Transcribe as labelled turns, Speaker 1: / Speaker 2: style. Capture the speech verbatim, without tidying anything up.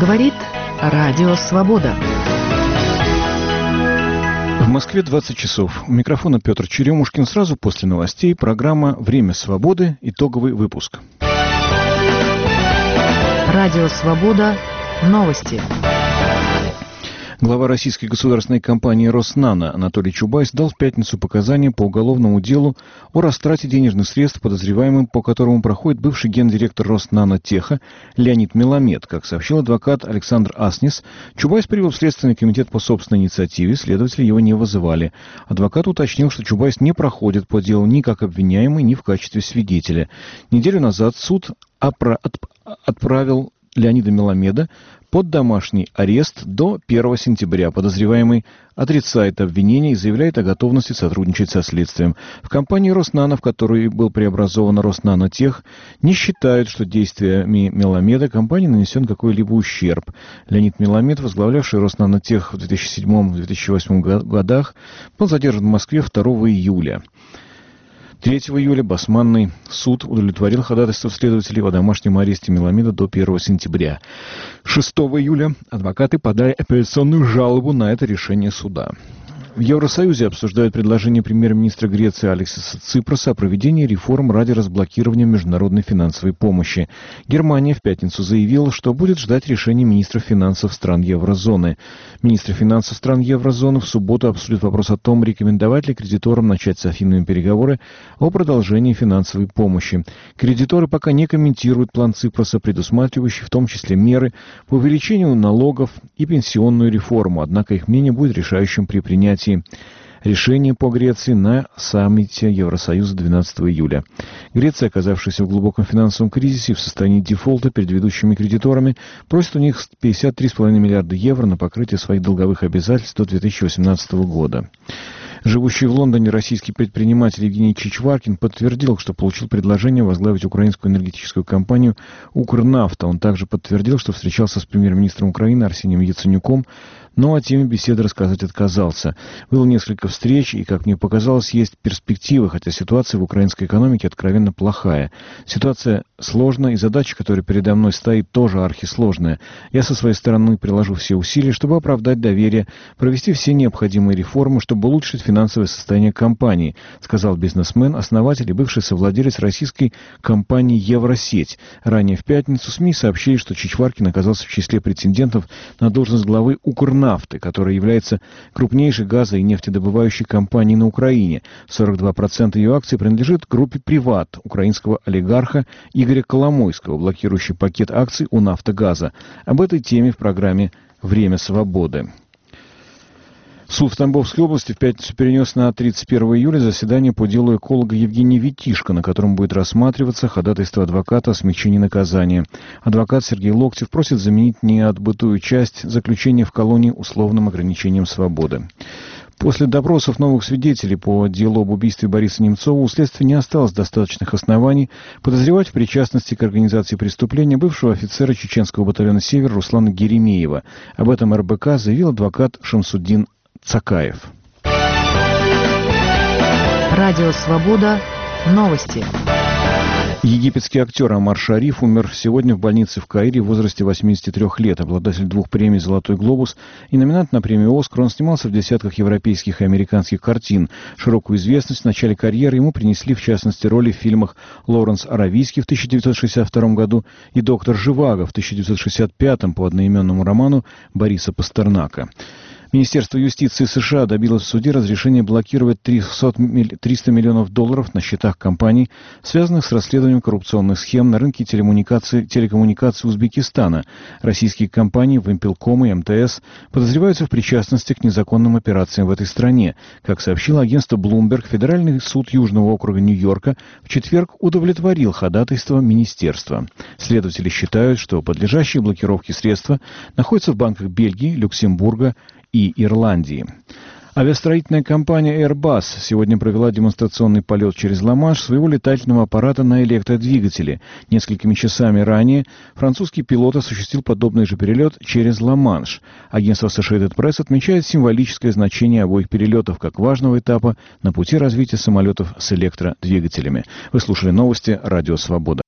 Speaker 1: Говорит Радио Свобода.
Speaker 2: В Москве двадцать часов. У микрофона Петр Черемушкин. Сразу после новостей программа «Время свободы». Итоговый выпуск.
Speaker 1: Радио Свобода. Новости.
Speaker 2: Глава российской государственной компании «Роснано» Анатолий Чубайс дал в пятницу показания по уголовному делу о растрате денежных средств, подозреваемым, по которому проходит бывший гендиректор «Роснано Теха» Леонид Меламед. Как сообщил адвокат Александр Аснис, Чубайс прибыл в Следственный комитет по собственной инициативе, следователи его не вызывали. Адвокат уточнил, что Чубайс не проходит по делу ни как обвиняемый, ни в качестве свидетеля. Неделю назад суд опра- отправил Леонида Меламеда под домашний арест до первого сентября. Подозреваемый отрицает обвинения и заявляет о готовности сотрудничать со следствием. В компании «Роснано», в которой был преобразован «Роснано Тех», не считают, что действиями Меламеда компании нанесен какой-либо ущерб. Леонид Меламед, возглавлявший «Роснано Тех» в две тысячи седьмом — две тысячи восьмом годах, был задержан в Москве второго июля. третьего июля Басманный суд удовлетворил ходатайство следователей о домашнем аресте Меламеда до первого сентября. шестого июля адвокаты подали апелляционную жалобу на это решение суда. В Евросоюзе обсуждают предложение премьер-министра Греции Алексиса Ципроса о проведении реформ ради разблокирования международной финансовой помощи. Германия в пятницу заявила, что будет ждать решения министров финансов стран еврозоны. Министры финансов стран еврозоны в субботу обсудят вопрос о том, рекомендовать ли кредиторам начать с Афинами переговоры о продолжении финансовой помощи. Кредиторы пока не комментируют план Ципроса, предусматривающий в том числе меры по увеличению налогов и пенсионную реформу, однако их мнение будет решающим при принятии решение по Греции на саммите Евросоюза двенадцатого июля. Греция, оказавшаяся в глубоком финансовом кризисе и в состоянии дефолта перед ведущими кредиторами, просит у них пятьдесят три целых пять десятых миллиарда евро на покрытие своих долговых обязательств до две тысячи восемнадцатого года. Живущий в Лондоне российский предприниматель Евгений Чичваркин подтвердил, что получил предложение возглавить украинскую энергетическую компанию «Укрнафта». Он также подтвердил, что встречался с премьер-министром Украины Арсением Яценюком, но о теме беседы рассказать отказался. Было несколько встреч, и, как мне показалось, есть перспективы, хотя ситуация в украинской экономике откровенно плохая. Ситуация сложная, и задача, которая передо мной стоит, тоже архисложная. Я со своей стороны приложу все усилия, чтобы оправдать доверие, провести все необходимые реформы, чтобы улучшить финансовое состояние компании, сказал бизнесмен, основатель и бывший совладелец российской компании «Евросеть». Ранее в пятницу СМИ сообщили, что Чичваркин оказался в числе претендентов на должность главы «Укрнафты», которая является крупнейшей газо- и нефтедобывающей компанией на Украине. сорок два процента ее акций принадлежит группе «Приват» украинского олигарха Игоря Коломойского, блокирующий пакет акций у «Нафтогаза». Об этой теме в программе «Время свободы». Суд в Тамбовской области в пятницу перенес на тридцать первого июля заседание по делу эколога Евгения Витишко, на котором будет рассматриваться ходатайство адвоката о смягчении наказания. Адвокат Сергей Локтев просит заменить неотбытую часть заключения в колонии условным ограничением свободы. После допросов новых свидетелей по делу об убийстве Бориса Немцова у следствия не осталось достаточных оснований подозревать в причастности к организации преступления бывшего офицера чеченского батальона «Север» Руслана Геремеева. Об этом эр бэ ка заявил адвокат Шамсуддин Цакаев.
Speaker 1: Радио Свобода. Новости.
Speaker 2: Египетский актер Омар Шариф умер сегодня в больнице в Каире в возрасте восьмидесяти трёх лет. Обладатель двух премий «Золотой глобус» и номинант на премию «Оскар», он снимался в десятках европейских и американских картин. Широкую известность в начале карьеры ему принесли, в частности, роли в фильмах «Лоуренс Аравийский» в тысяча девятьсот шестьдесят втором году и «Доктор Живаго» в тысяча девятьсот шестьдесят пятом по одноименному роману Бориса Пастернака. Министерство юстиции США добилось в суде разрешения блокировать триста миллионов долларов на счетах компаний, связанных с расследованием коррупционных схем на рынке телекоммуникаций, телекоммуникаций Узбекистана. Российские компании Вимпелком и эм тэ эс подозреваются в причастности к незаконным операциям в этой стране. Как сообщило агентство Bloomberg, Федеральный суд Южного округа Нью-Йорка в четверг удовлетворил ходатайство министерства. Следователи считают, что подлежащие блокировке средства находятся в банках Бельгии, Люксембурга и Ирландии. Авиастроительная компания Airbus сегодня провела демонстрационный полет через Ла-Манш своего летательного аппарата на электродвигателе. Несколькими часами ранее французский пилот осуществил подобный же перелет через Ла-Манш. Агентство Associated Press отмечает символическое значение обоих перелетов как важного этапа на пути развития самолетов с электродвигателями. Вы слушали новости «Радио Свобода».